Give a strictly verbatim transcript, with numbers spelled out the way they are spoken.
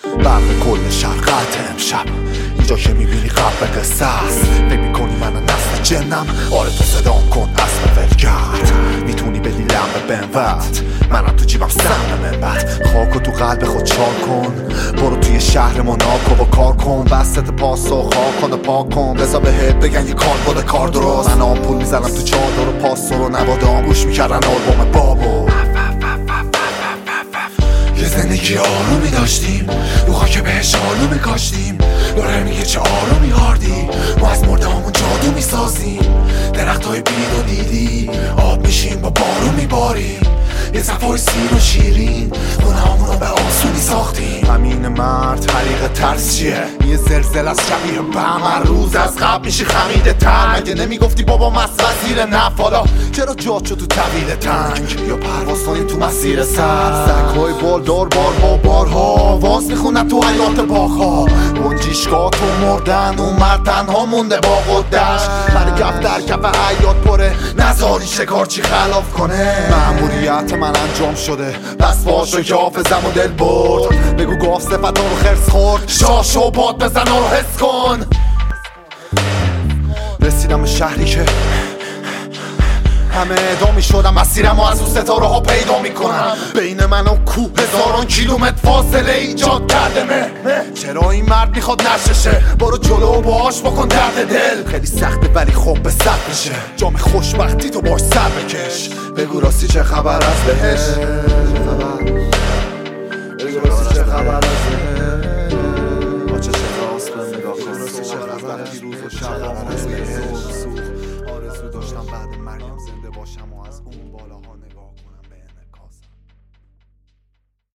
برق کل شرقت امشب اینجا که میبینی قبل قصه است. فکر میکنی من نسل جنم؟ آره تو صدام کن اسم ولگرد. میتونی بدی لمب بنوت، منم تو جیبم سهم منبت. خاکو تو قلب خود چار کن، برو توی شهر موناکو و کار کن. بستت پاسو خاک کن و پاک کن، بذار بهت بگن یه کار بود کار درست. من آمپول میزنم تو چادر و پاسو رو نوادام گوش میکردن آلبوم بابو. یه زندگی آرومی داشتیم، رو خاک بهش آلو میکاشتیم. داره میگه چه آرومی هاردی، ما از مرده همون جادو میسازیم. درخت های بید و دیدی آب میشیم با بارو میباریم. یه صفای سیر و شیرین خونه همون رو به آسونی ساختیم. همین مرد حریق ترس چیه؟ یه زلزل از شبیه بم، هر روز از قبل میشی خمیده تر. مگه نمیگفتی بابا مست وزیر نفت؟ حالا چرا جات شد تو طویل تنگ؟ یا پرواز کنیم تو مسیر سر، سگهای بالدار بارها بارها واز میخونن تو حیات باغ‌ها. گنجیشگاه تو مردن، اون مرد تنها مونده با قدش. برای کف در کف حیات پره، نذاری شکارچی خلاف کنه. مأموریت من انجام شده، پس باشو که حافظم و دل برد. بگو گاف صفت رو خرس خورد، شاش و باد بزن رو حس کن. رسیدم به شهری که همه ادامی شدم، مسیرم و از اون ستاره ها پیدا میکنم. بین من و کوه هزاران کیلومتر فاصله ایجاد کرده مه. چرا این مرد میخواد نششه؟ برو جلو و باهاش بکن درد دل. خیلی سخته ولی خوب به سر میشه، جام خوشبختی تو باش سر بکش. بگو راستی چه خبر از بهش؟